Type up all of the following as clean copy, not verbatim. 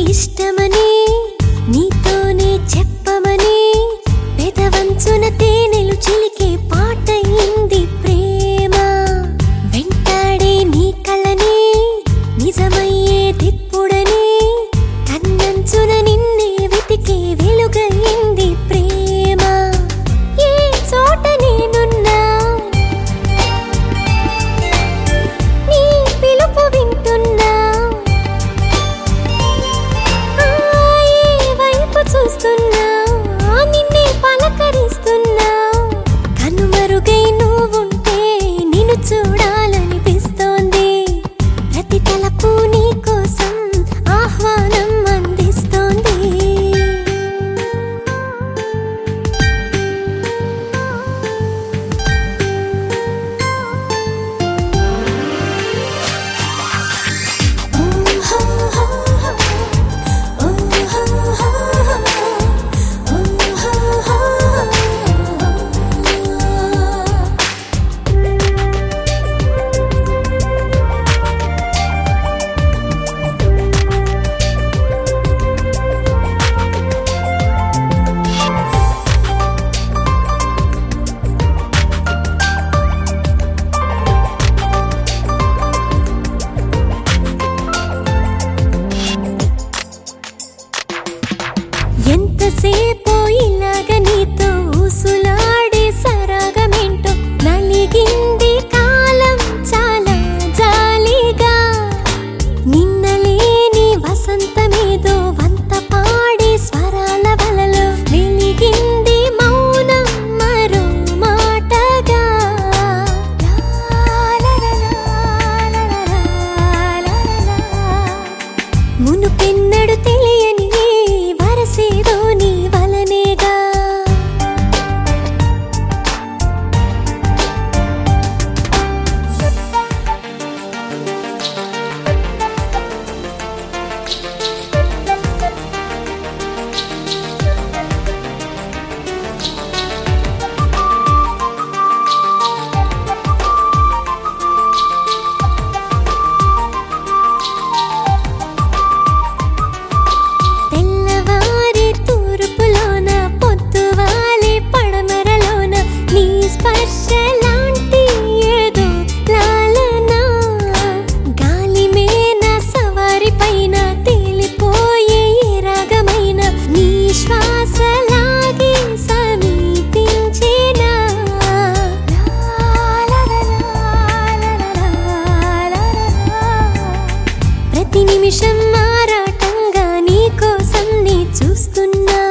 ఇష్టమని నీతోనే చెప్పమని పెదవంచున తేనెలు చిలికే పాటయింది ప్రేమ వెంటాడే నీ కళ్ళని నిజమయ్యే దిప్పుడని కన్నంచున నిన్నే వెతికే వెలుగయింది ప్రేమ ఏ చోట నేనున్నా నీ పిలుపు వింటున్నా చూస్తున్నా నిన్నే పలకరిస్తున్నా కనుమరుగై నువ్వుంటే నిన్ను చూడాలనిపిస్తోంది ప్రతి తలపు నీ కోసం ఆహ్వానం అందిస్తోంది ఎంతసేపో ఇలాగ నీతో ఊసులాడే సరాగమేంటో నలిగింది కాలం చాలా జాలిగా నిన్నలేని వసంతమేదో వంత పాడే స్వరాల వలలో వెలిగింది మౌనం మరో మాటగా మునుపెన్నడు తెలియని వరసేదో నీ వలనేగా ప్రతి నిమిషం మారాటంగా నీ కోసం నీ చూస్తున్నా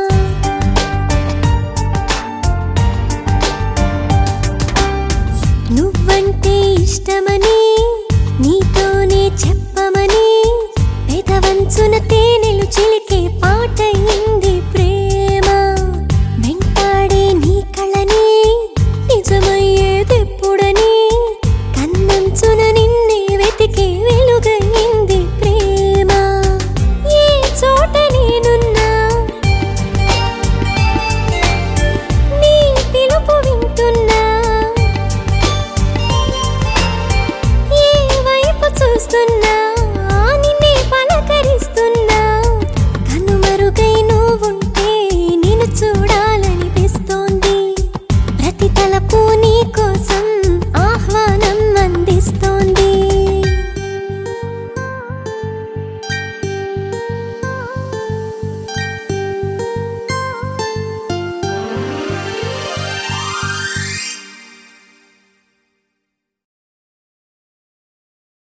నువ్వంటే ఇష్టమని నీతోనే చెప్పమని పెదవంచున తేనెలు చిలికే పాటయింది